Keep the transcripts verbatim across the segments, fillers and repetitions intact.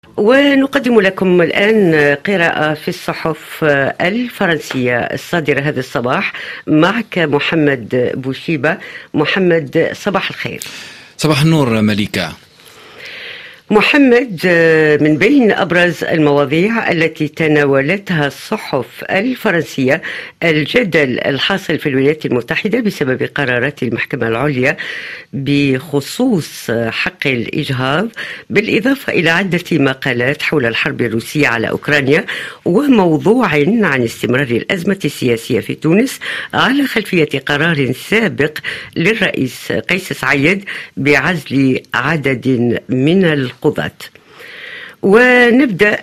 ونقدم لكم الآن قراءة في الصحف الفرنسية الصادرة هذا الصباح. معك محمد بوشيبة. محمد، صباح الخير. صباح النور مليكة. محمد، من بين أبرز المواضيع التي تناولتها الصحف الفرنسية الجدل الحاصل في الولايات المتحدة بسبب قرارات المحكمة العليا بخصوص حق الإجهاض، بالإضافة إلى عدة مقالات حول الحرب الروسية على أوكرانيا، وموضوع عن استمرار الأزمة السياسية في تونس على خلفية قرار سابق للرئيس قيس سعيد بعزل عدد من القضاة. ونبدأ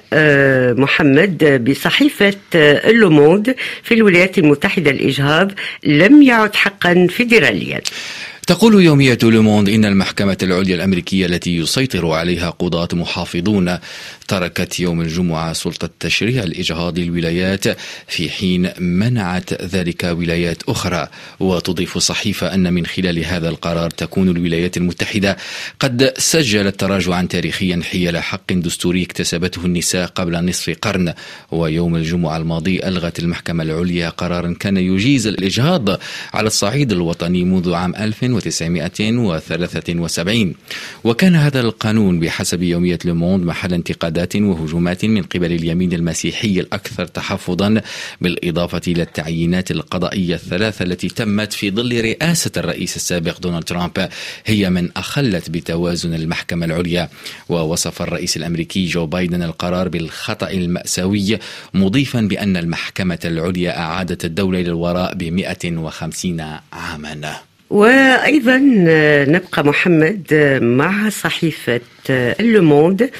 محمد بصحيفة اللوموند. في الولايات المتحدة الإجهاض لم يعد حقا فيدراليا. تقول يومية لوموند إن المحكمة العليا الأمريكية التي يسيطر عليها قضاة محافظون تركت يوم الجمعة سلطة تشريع الإجهاض للولايات في حين منعت ذلك ولايات أخرى. وتضيف الصحيفة أن من خلال هذا القرار تكون الولايات المتحدة قد سجلت تراجعا تاريخيا حيال حق دستوري اكتسبته النساء قبل نصف قرن. ويوم الجمعة الماضي ألغت المحكمة العليا قرارا كان يجيز الإجهاض على الصعيد الوطني منذ عام ألف وتسعمائة وثلاثة وسبعين. وكان هذا القانون بحسب يومية لوموند محل انتقادات وهجومات من قبل اليمين المسيحي الأكثر تحفظا، بالإضافة إلى التعيينات القضائية الثلاثة التي تمت في ظل رئاسة الرئيس السابق دونالد ترامب هي من أخلت بتوازن المحكمة العليا. ووصف الرئيس الأمريكي جو بايدن القرار بالخطأ المأساوي، مضيفا بأن المحكمة العليا أعادت الدولة إلى الوراء بمئة وخمسين عاما. وأيضا نبقى محمد مع صحيفة اللوموند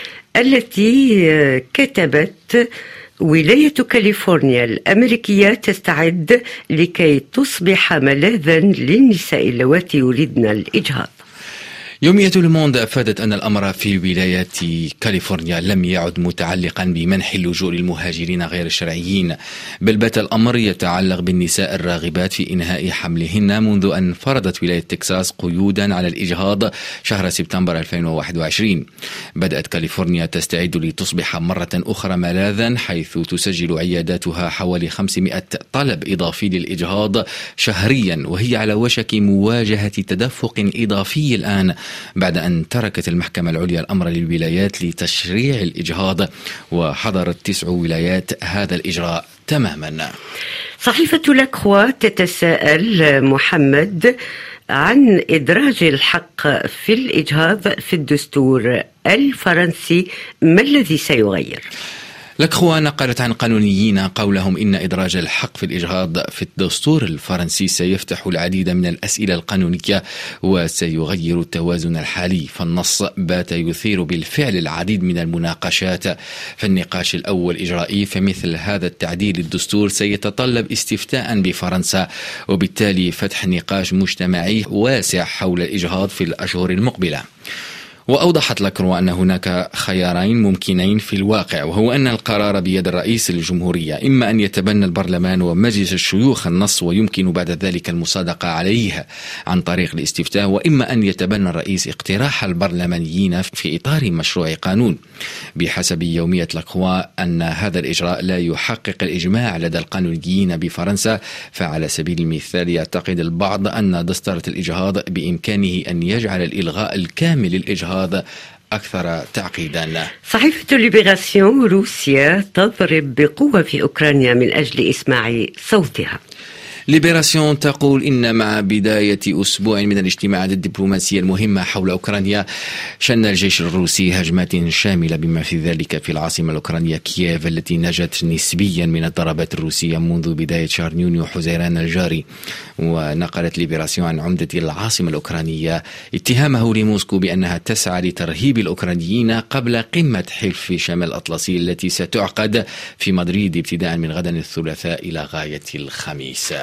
التي كتبت: ولاية كاليفورنيا الأمريكية تستعد لكي تصبح ملاذا للنساء اللواتي يريدن الإجهاض. يومية لوموند أفادت أن الأمر في ولاية كاليفورنيا لم يعد متعلقا بمنح اللجوء للمهاجرين غير الشرعيين، بل بات الأمر يتعلق بالنساء الراغبات في إنهاء حملهن، منذ أن فرضت ولاية تكساس قيودا على الإجهاض شهر سبتمبر ألفين وواحد وعشرين. بدأت كاليفورنيا تستعد لتصبح مرة أخرى ملاذا، حيث تسجل عياداتها حوالي خمسمائة طلب إضافي للإجهاض شهريا، وهي على وشك مواجهة تدفق إضافي الآن بعد أن تركت المحكمة العليا الأمر للولايات لتشريع الإجهاض، وحظرت تسع ولايات هذا الإجراء تماما. صحيفة لاكروا تتساءل محمد عن إدراج الحق في الإجهاض في الدستور الفرنسي، ما الذي سيغير؟ لاكروا نقلت عن قانونيين قولهم إن إدراج الحق في الإجهاض في الدستور الفرنسي سيفتح العديد من الأسئلة القانونية وسيغير التوازن الحالي. فالنص بات يثير بالفعل العديد من المناقشات. في النقاش الأول إجرائي، فمثل هذا التعديل للدستور سيتطلب استفتاء بفرنسا، وبالتالي فتح نقاش مجتمعي واسع حول الإجهاض في الأشهر المقبلة. وأوضحت لاكروا أن هناك خيارين ممكنين في الواقع، وهو أن القرار بيد الرئيس الجمهورية، إما أن يتبنى البرلمان ومجلس الشيوخ النص ويمكن بعد ذلك المصادقة عليه عن طريق الاستفتاء، وإما أن يتبنى الرئيس اقتراح البرلمانيين في إطار مشروع قانون. بحسب يومية لاكروا أن هذا الإجراء لا يحقق الإجماع لدى القانونيين بفرنسا، فعلى سبيل المثال يعتقد البعض أن دستورة الإجهاض بإمكانه أن يجعل الإلغاء الكامل للإجهاض هذا أكثر تعقيدا. صحيفة ليبراسيون: روسيا تضرب بقوة في أوكرانيا من أجل إسماع صوتها. ليبراسيون تقول إن مع بداية أسبوع من الاجتماعات الدبلوماسية المهمة حول أوكرانيا، شن الجيش الروسي هجمات شاملة بما في ذلك في العاصمة الأوكرانية كييف، التي نجت نسبيا من الضربات الروسية منذ بداية شهر يونيو حزيران الجاري. ونقلت ليبراسيون عن عمدة العاصمة الأوكرانية اتهامه لموسكو بأنها تسعى لترهيب الأوكرانيين قبل قمة حلف شمال الأطلسي التي ستعقد في مدريد ابتداء من غدا الثلاثاء إلى غاية الخميس.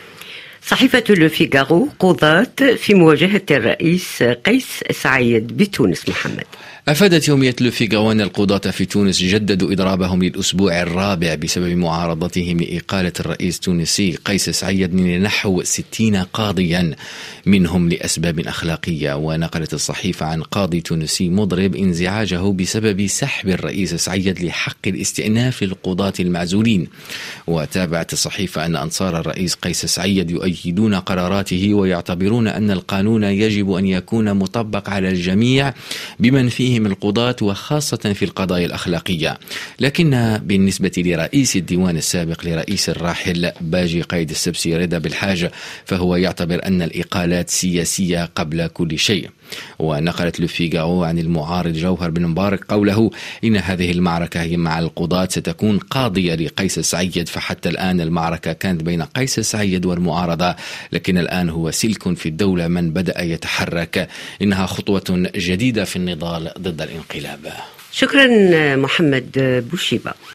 صحيفة لو فيغارو: قضاة في مواجهة الرئيس قيس سعيد بتونس. محمد، أفادت يومية لو فيغارو أن القضاة في تونس جددوا إضرابهم للأسبوع الرابع بسبب معارضتهم لإقالة الرئيس التونسي قيس سعيد لنحو ستين قاضيا منهم لأسباب أخلاقية. ونقلت الصحيفة عن قاضي تونسي مضرب انزعاجه بسبب سحب الرئيس سعيد لحق الاستئناف للقضاة المعزولين. وتابعت الصحيفة أن أنصار الرئيس قيس سعيد يؤيدون قراراته ويعتبرون أن القانون يجب أن يكون مطبق على الجميع بمن فيهم القضاة وخاصة في القضايا الأخلاقية. لكن بالنسبة لرئيس الديوان السابق لرئيس الراحل باجي قايد السبسي رضا بالحاج فهو يعتبر أن الإقالات سياسية قبل كل شيء. ونقلت لو فيغارو عن المعارض جوهر بن مبارك قوله إن هذه المعركة مع القضاة ستكون قاضية لقيس سعيد، فحتى الآن المعركة كانت بين قيس سعيد والمعارضة، لكن الآن هو سلك في الدولة من بدأ يتحرك. إنها خطوة جديدة في النضال ضد الانقلاب. شكرا محمد بوشيبة.